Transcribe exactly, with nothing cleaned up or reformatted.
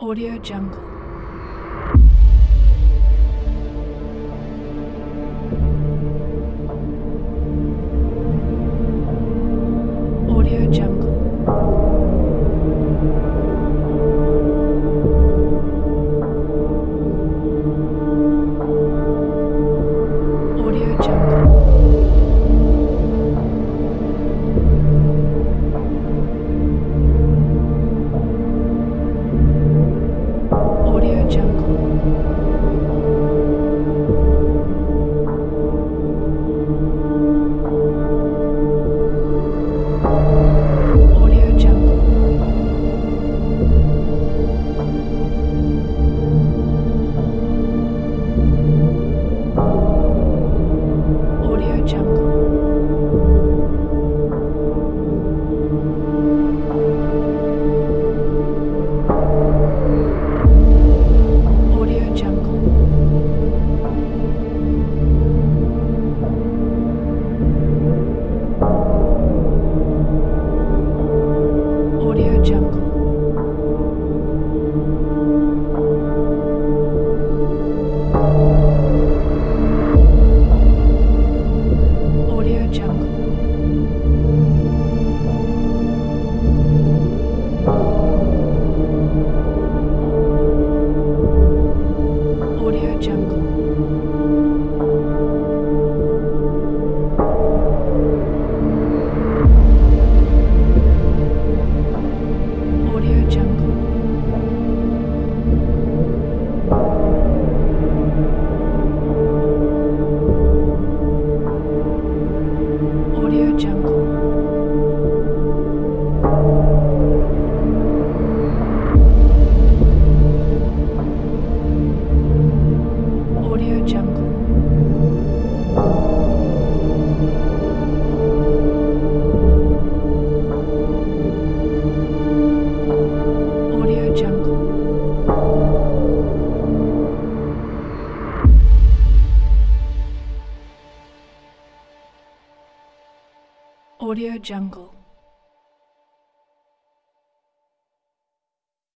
Audio Jungle. Audio Jungle. Audio Jungle. Audio Jungle. Audio Jungle. Audio Jungle. Audio Jungle. Audio Jungle. Audio Jungle. Audio Jungle. Audio Jungle. Audio Jungle. Audio Jungle. Audio Jungle. Audio Jungle.